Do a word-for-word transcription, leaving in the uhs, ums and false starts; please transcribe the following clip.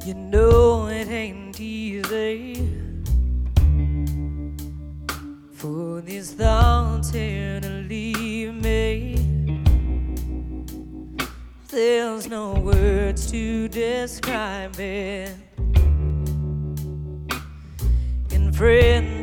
You know it ain't easy for these thoughts here to leave me. There's no words to describe it. In friendship